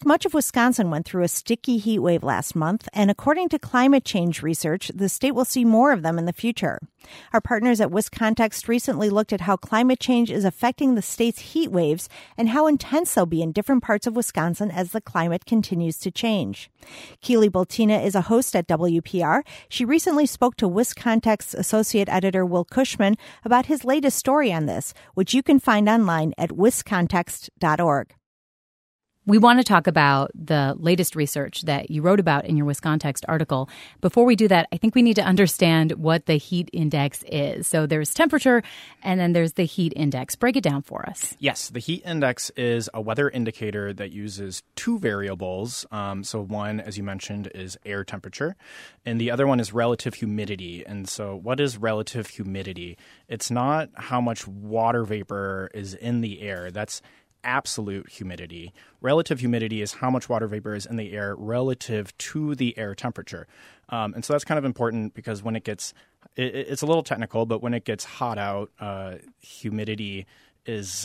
much of Wisconsin went through a sticky heat wave last month, and according to climate change research, the state will see more of them in the future. Our partners at WisContext recently looked at how climate change is affecting the state's heat waves and how intense they'll be in different parts of Wisconsin as the climate continues to change. Keely Boltina is a host at WPR. She recently spoke to WisContext's associate editor Will Cushman about his latest story on this, which you can find online at wiscontext.org. We want to talk about the latest research that you wrote about in your WisContext article. Before we do that, I think we need to understand what the heat index is. So there's temperature, and then there's the heat index. Break it down for us. Yes, the heat index is a weather indicator that uses two variables. So one, as you mentioned, is air temperature, and the other one is relative humidity. And so what is relative humidity? It's not how much water vapor is in the air. That's absolute humidity. Relative humidity is how much water vapor is in the air relative to the air temperature. And so that's kind of important because when it gets, it's a little technical, but when it gets hot out, humidity is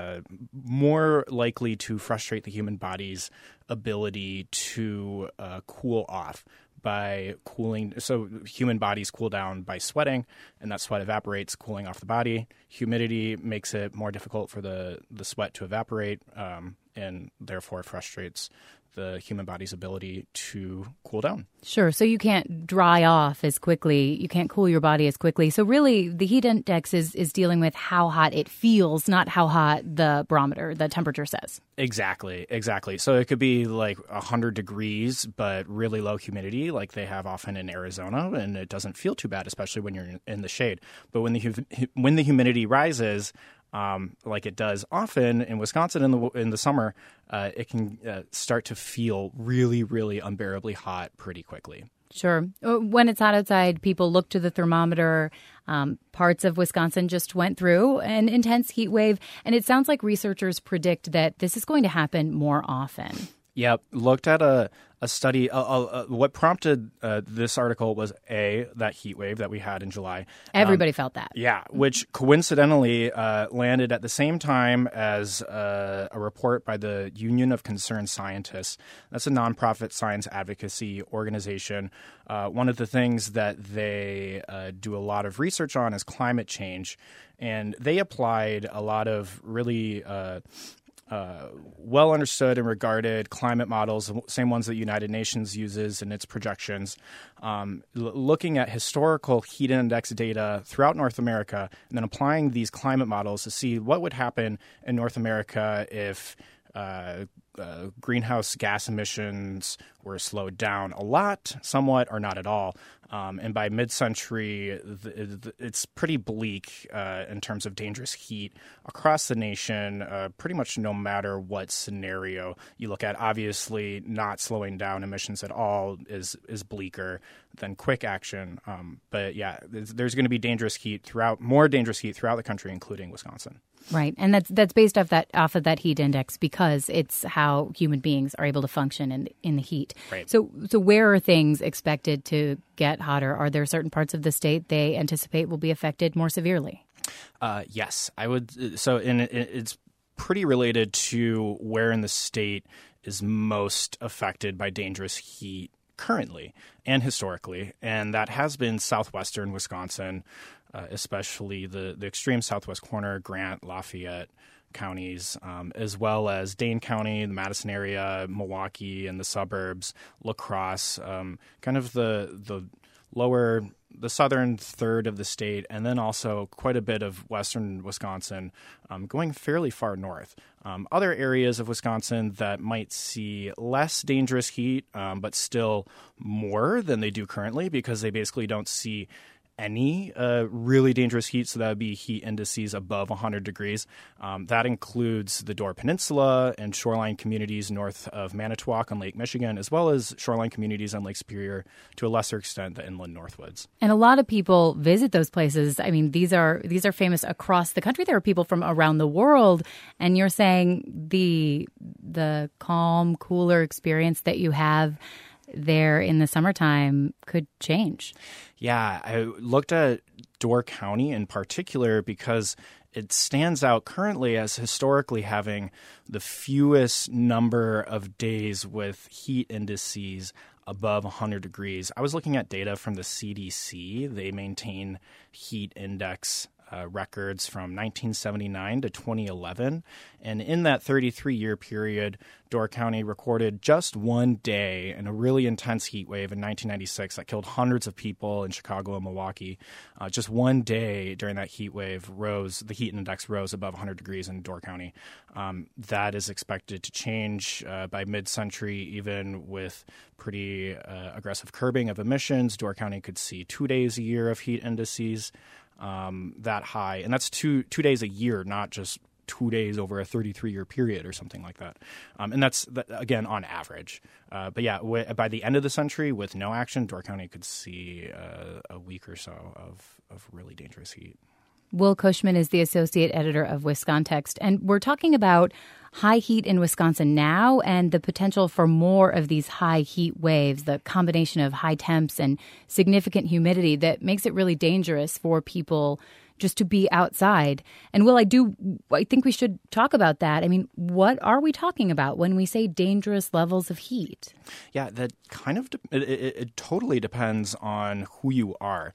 more likely to frustrate the human body's ability to cool off by cooling. So human bodies cool down by sweating, and that sweat evaporates, cooling off the body. Humidity makes it more difficult for the sweat to evaporate, and therefore frustrates the human body's ability to cool down. Sure. So you can't dry off as quickly. You can't cool your body as quickly. So really, the heat index is dealing with how hot it feels, not how hot the barometer, the temperature says. Exactly. So it could be like 100 degrees, but really low humidity, like they have often in Arizona, and it doesn't feel too bad, especially when you're in the shade. But when the humidity rises, like it does often in Wisconsin in the summer, it can start to feel really, really unbearably hot pretty quickly. Sure. When it's hot outside, people look to the thermometer. Parts of Wisconsin just went through an intense heat wave, and it sounds like researchers predict that this is going to happen more often. Yep. Looked at a study. What prompted this article was that heat wave that we had in July. Everybody felt that. Yeah, which coincidentally landed at the same time as a report by the Union of Concerned Scientists. That's a nonprofit science advocacy organization. One of the things that they do a lot of research on is climate change, and they applied a lot of really well understood and regarded climate models, same ones that United Nations uses in its projections, looking at historical heat index data throughout North America and then applying these climate models to see what would happen in North America if greenhouse gas emissions were slowed down a lot, somewhat, or not at all. And by mid-century, it's pretty bleak in terms of dangerous heat across the nation, pretty much no matter what scenario you look at. Obviously, not slowing down emissions at all is bleaker than quick action. But yeah, there's going to be more dangerous heat throughout the country, including Wisconsin. Right, and that's based off of that heat index because it's how human beings are able to function in the heat. Right. So where are things expected to get hotter? Are there certain parts of the state they anticipate will be affected more severely? Yes, I would. So it's pretty related to where in the state is most affected by dangerous heat currently and historically, and that has been southwestern Wisconsin, especially the extreme southwest corner, Grant, Lafayette counties, as well as Dane County, the Madison area, Milwaukee and the suburbs, La Crosse, kind of the southern third of the state, and then also quite a bit of western Wisconsin, going fairly far north. Other areas of Wisconsin that might see less dangerous heat, but still more than they do currently because they basically don't see any really dangerous heat, so that would be heat indices above 100 degrees. That includes the Door Peninsula and shoreline communities north of Manitowoc on Lake Michigan, as well as shoreline communities on Lake Superior, to a lesser extent the inland Northwoods. And a lot of people visit those places. I mean, these are famous across the country. There are people from around the world, and you're saying the calm, cooler experience that you have there in the summertime could change. Yeah, I looked at Door County in particular because it stands out currently as historically having the fewest number of days with heat indices above 100 degrees. I was looking at data from the CDC. They maintain heat index records from 1979 to 2011. And in that 33-year period, Door County recorded just one day in a really intense heat wave in 1996 that killed hundreds of people in Chicago and Milwaukee. Just one day during that heat wave the heat index rose above 100 degrees in Door County. That is expected to change by mid-century, even with pretty aggressive curbing of emissions. Door County could see 2 days a year of heat indices that high. And that's two days a year, not just 2 days over a 33-year period or something like that. And that's, again, on average. But yeah, by the end of the century, with no action, Door County could see a week or so of really dangerous heat. Will Cushman is the associate editor of WisContext, and we're talking about high heat in Wisconsin now and the potential for more of these high heat waves, the combination of high temps and significant humidity that makes it really dangerous for people just to be outside. And Will, I think we should talk about that. I mean, what are we talking about when we say dangerous levels of heat? Yeah, that kind of it totally depends on who you are.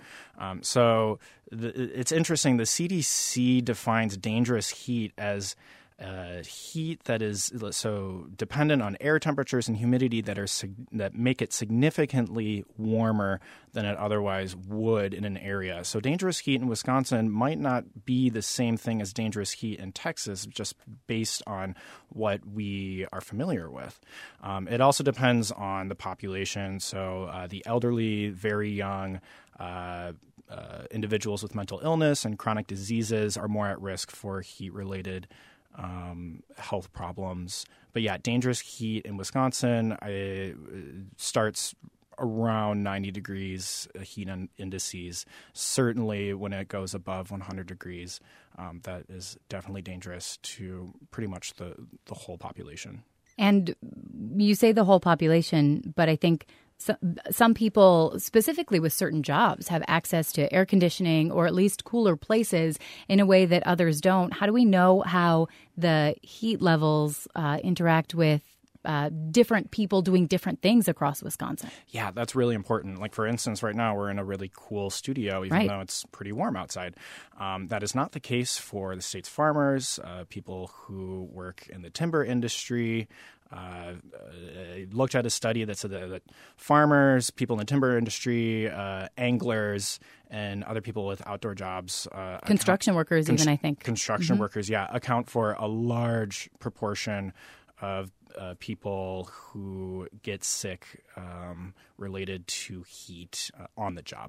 It's interesting. The CDC defines dangerous heat as heat that is so dependent on air temperatures and humidity that make it significantly warmer than it otherwise would in an area. So dangerous heat in Wisconsin might not be the same thing as dangerous heat in Texas, just based on what we are familiar with. It also depends on the population. So the elderly, very young, individuals with mental illness and chronic diseases are more at risk for heat-related health problems. But yeah, dangerous heat in Wisconsin starts around 90 degrees heat indices. Certainly when it goes above 100 degrees, that is definitely dangerous to pretty much the whole population. And you say the whole population, but I think some people, specifically with certain jobs, have access to air conditioning or at least cooler places in a way that others don't. How do we know how the heat levels interact with different people doing different things across Wisconsin? Yeah, that's really important. Like, for instance, right now we're in a really cool studio, even though it's pretty warm outside. That is not the case for the state's farmers, people who work in the timber industry. I looked at a study that said that farmers, people in the timber industry, anglers, and other people with outdoor jobs. Construction workers, even, I think. Construction workers, account for a large proportion of people who get sick related to heat on the job.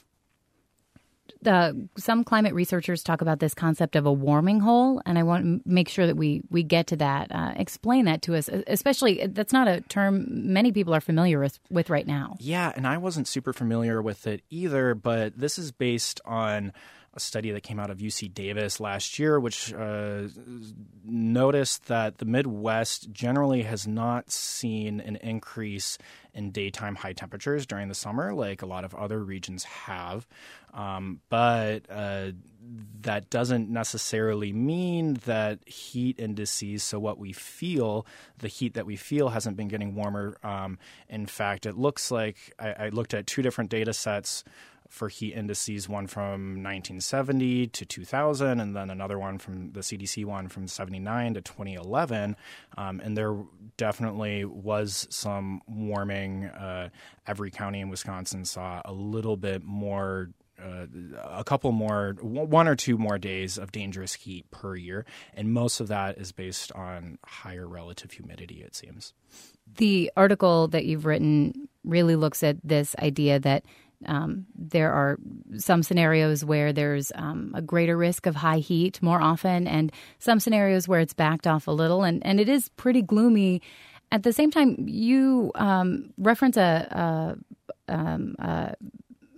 Some climate researchers talk about this concept of a warming hole, and I want to make sure that we get to that. Explain that to us, especially that's not a term many people are familiar with right now. Yeah, and I wasn't super familiar with it either, but this is based on a study that came out of UC Davis last year, which noticed that the Midwest generally has not seen an increase in daytime high temperatures during the summer like a lot of other regions have. But that doesn't necessarily mean that heat indices, so what we feel, the heat that we feel hasn't been getting warmer. In fact, it looks like I looked at two different data sets for heat indices, one from 1970 to 2000, and then another one from the CDC one from 79 to 2011. And there definitely was some warming. Every county in Wisconsin saw a little bit more, a couple more, one or two more days of dangerous heat per year. And most of that is based on higher relative humidity, it seems. The article that you've written really looks at this idea that there are some scenarios where there's a greater risk of high heat more often, and some scenarios where it's backed off a little, and it is pretty gloomy. At the same time, you reference a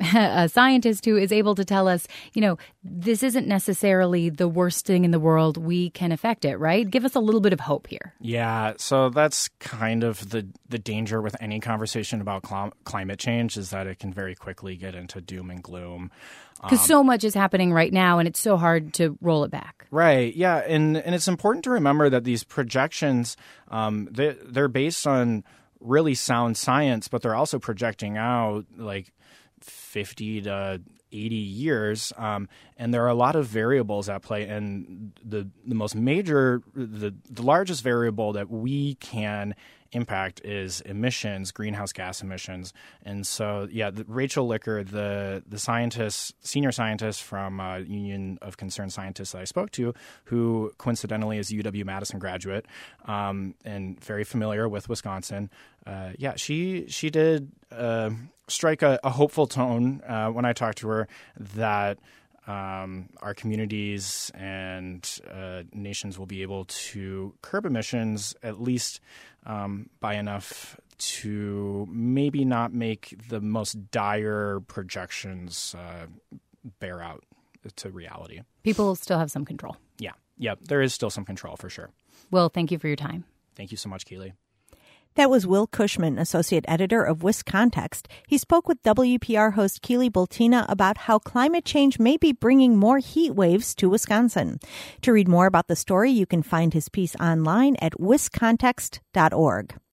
a scientist who is able to tell us, this isn't necessarily the worst thing in the world. We can affect it, right? Give us a little bit of hope here. Yeah, so that's kind of the danger with any conversation about climate change, is that it can very quickly get into doom and gloom. Because so much is happening right now, and it's so hard to roll it back. Right, yeah, and it's important to remember that these projections, they're based on really sound science, but they're also projecting out like 50 to 80 years, and there are a lot of variables at play. And the most major, the largest variable that we can impact is emissions, greenhouse gas emissions. And so, Rachel Licker, the senior scientist from Union of Concerned Scientists that I spoke to, who coincidentally is a UW-Madison graduate and very familiar with Wisconsin, she did strike a hopeful tone when I talked to her that our communities and nations will be able to curb emissions at least by enough to maybe not make the most dire projections bear out to reality. People still have some control. Yeah, there is still some control for sure. Will, thank you for your time. Thank you so much, Keely. That was Will Cushman, associate editor of WisContext. He spoke with WPR host Keely Bultina about how climate change may be bringing more heat waves to Wisconsin. To read more about the story, you can find his piece online at wiscontext.org.